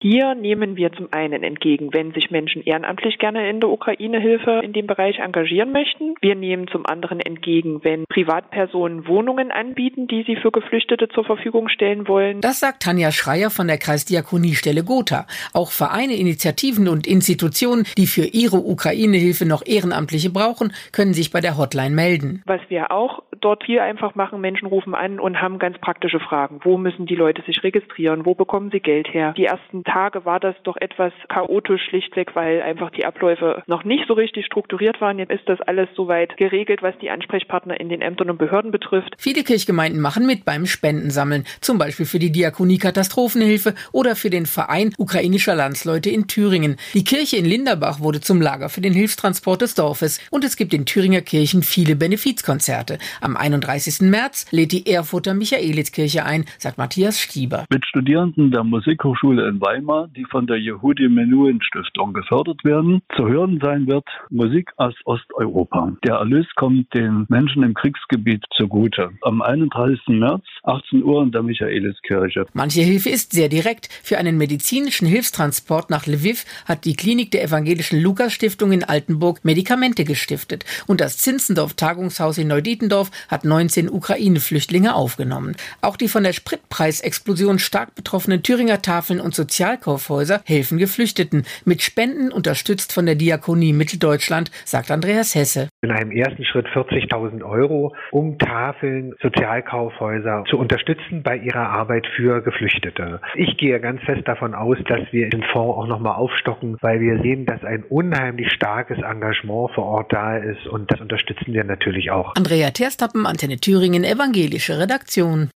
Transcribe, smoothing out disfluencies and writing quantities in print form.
Hier nehmen wir zum einen entgegen, wenn sich Menschen ehrenamtlich gerne in der Ukraine-Hilfe in dem Bereich engagieren möchten. Wir nehmen zum anderen entgegen, wenn Privatpersonen Wohnungen anbieten, die sie für Geflüchtete zur Verfügung stellen wollen. Das sagt Tanja Schreier von der Kreisdiakoniestelle Gotha. Auch Vereine, Initiativen und Institutionen, die für ihre Ukraine-Hilfe noch Ehrenamtliche brauchen, können sich bei der Hotline melden. Was wir auch dort hier einfach machen, Menschen rufen an und haben ganz praktische Fragen. Wo müssen die Leute sich registrieren? Wo bekommen sie Geld her? Die ersten Tage war das doch etwas chaotisch, schlichtweg, weil einfach die Abläufe noch nicht so richtig strukturiert waren. Jetzt ist das alles soweit geregelt, was die Ansprechpartner in den Ämtern und Behörden betrifft. Viele Kirchgemeinden machen mit beim Spendensammeln, zum Beispiel für die Diakonie Katastrophenhilfe oder für den Verein ukrainischer Landsleute in Thüringen. Die Kirche in Linderbach wurde zum Lager für den Hilfstransport des Dorfes und es gibt in Thüringer Kirchen viele Benefizkonzerte. Am 31. März lädt die Erfurter Michaeliskirche ein, sagt Matthias Stieber. Mit Studierenden der Musikhochschule in Weimar, die von der Yehudi Menuhin Stiftung gefördert werden, zu hören sein wird Musik aus Osteuropa. Der Erlös kommt den Menschen im Kriegsgebiet zugute. Am 31. März, 18 Uhr in der Michaeliskirche. Manche Hilfe ist sehr direkt. Für einen medizinischen Hilfstransport nach Lwiw hat die Klinik der evangelischen Lukas-Stiftung in Altenburg Medikamente gestiftet. Und das Zinzendorf-Tagungshaus in Neudietendorf hat 19 Ukraine-Flüchtlinge aufgenommen. Auch die von der Spritpreisexplosion stark betroffenen Thüringer Tafeln und Sozialkaufhäuser helfen Geflüchteten. Mit Spenden unterstützt von der Diakonie Mitteldeutschland, sagt Andreas Hesse. In einem ersten Schritt 40.000 €, um Tafeln, Sozialkaufhäuser zu unterstützen bei ihrer Arbeit für Geflüchtete. Ich gehe ganz fest davon aus, dass wir den Fonds auch nochmal aufstocken, weil wir sehen, dass ein unheimlich starkes Engagement vor Ort da ist und das unterstützen wir natürlich auch. Andrea Terstappen, Antenne Thüringen, evangelische Redaktion.